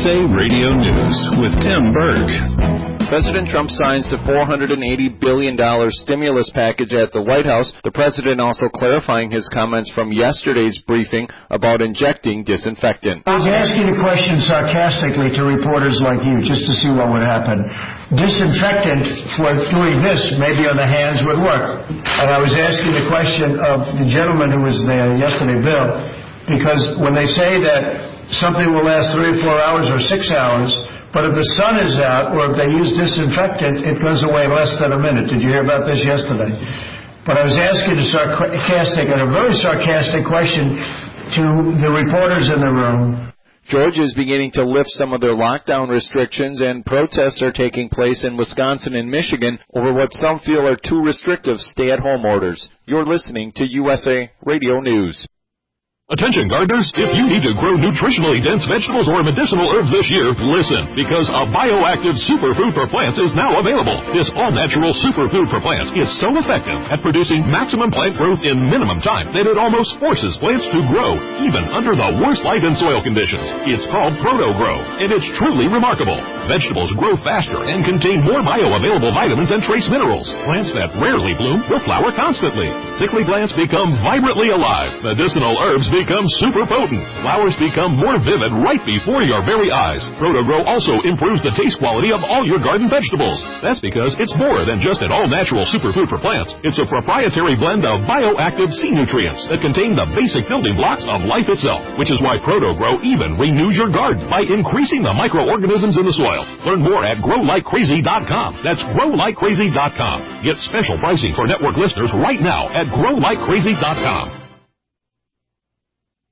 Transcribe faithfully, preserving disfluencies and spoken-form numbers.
S A Radio News with Tim Berg. President Trump signs the four hundred eighty billion dollars stimulus package at the White House. The president also clarifying his comments from yesterday's briefing about injecting disinfectant. I was asking a question sarcastically to reporters like you just to see what would happen. Disinfectant for doing this, maybe on the hands, would work. And I was asking the question of the gentleman who was there yesterday, Bill, because when they say that something will last three or four hours or six hours, but if the sun is out or if they use disinfectant, it goes away in less than a minute. Did you hear about this yesterday? But I was asking a sarcastic and a very sarcastic question to the reporters in the room. Georgia is beginning to lift some of their lockdown restrictions, and protests are taking place in Wisconsin and Michigan over what some feel are too restrictive stay-at-home orders. You're listening to U S A Radio News. Attention gardeners, if you need to grow nutritionally dense vegetables or medicinal herbs this year, listen, because a bioactive superfood for plants is now available. This all-natural superfood for plants is so effective at producing maximum plant growth in minimum time that it almost forces plants to grow, even under the worst light and soil conditions. It's called Proto-Grow, and it's truly remarkable. Vegetables grow faster and contain more bioavailable vitamins and trace minerals. Plants that rarely bloom will flower constantly. Sickly plants become vibrantly alive. Medicinal herbs become become super potent. Flowers become more vivid right before your very eyes. Proto-Grow also improves the taste quality of all your garden vegetables. That's because it's more than just an all-natural superfood for plants. It's a proprietary blend of bioactive sea nutrients that contain the basic building blocks of life itself, which is why Proto-Grow even renews your garden by increasing the microorganisms in the soil. Learn more at grow like crazy dot com. That's grow like crazy dot com. Get special pricing for network listeners right now at grow like crazy dot com.